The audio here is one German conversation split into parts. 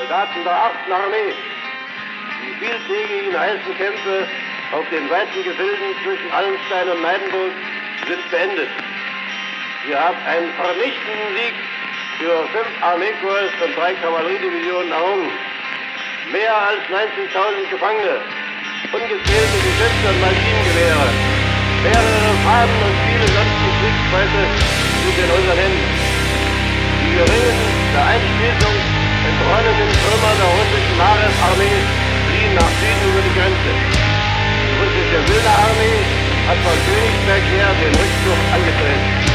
Soldaten der 8. Armee, die vieltägigen heißen Kämpfe auf den weiten Gefilden zwischen Allenstein und Neidenburg sind beendet. Ihr habt einen vernichtenden Sieg über 5 Armeekorps und 3 Kavalleriedivisionen errungen. Mehr als 90.000 Gefangene, ungezählte Geschütze und Maschinengewehre, mehrere Fahnen und viele sonstige Kriegsbeute sind in unseren Händen. Die geringen der Einschließung entrollenden Trümmer der russischen Maresarmee fliehen nach Süden über die Grenze. Die russische Wilde Armee hat von Königsberg her den Rückzug angetreten.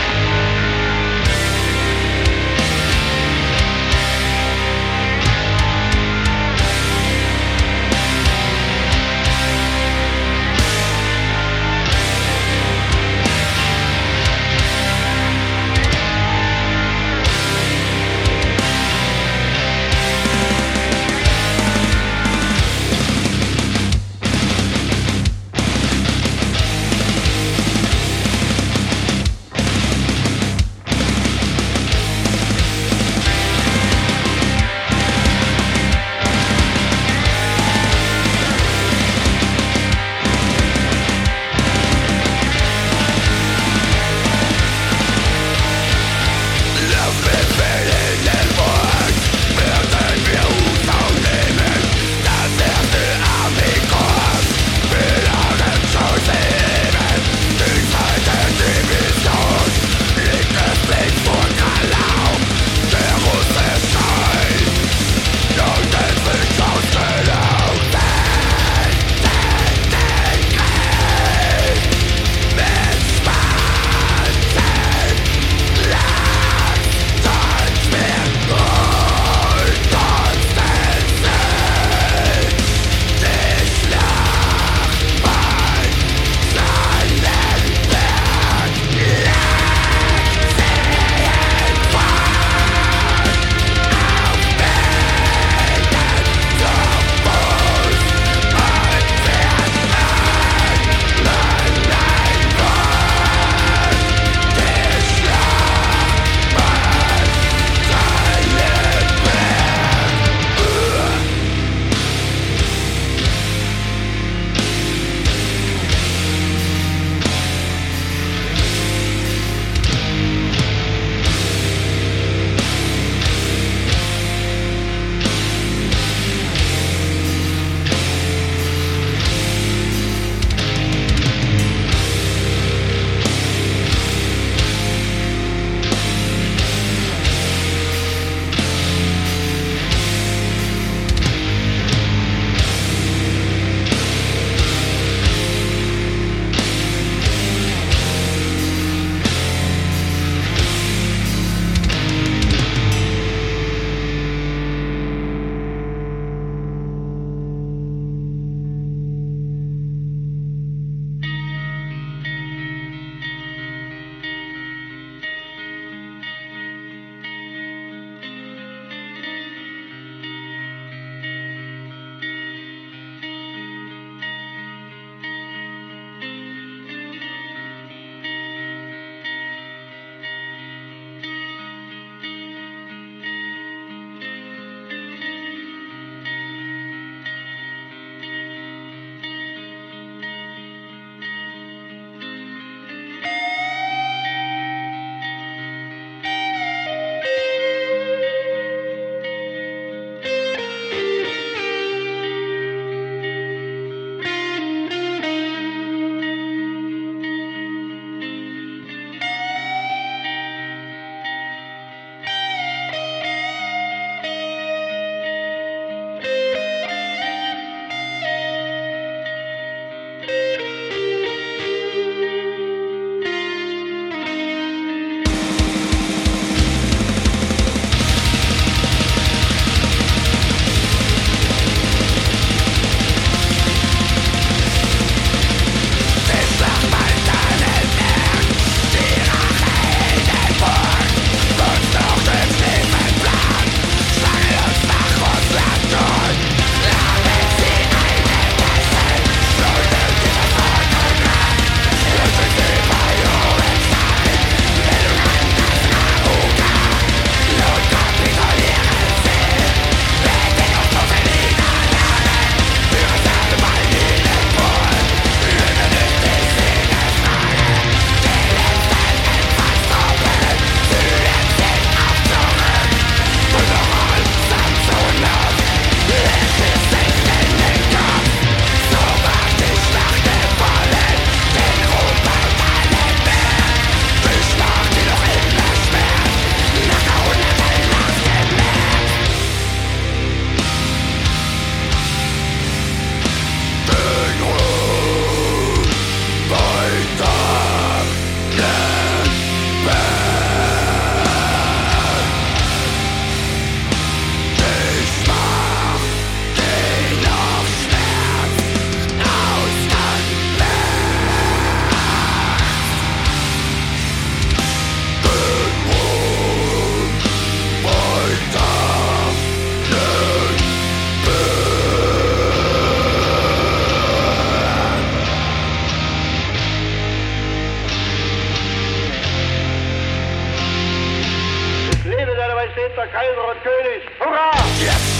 steht der Kaiser und König. Hurra! Yes!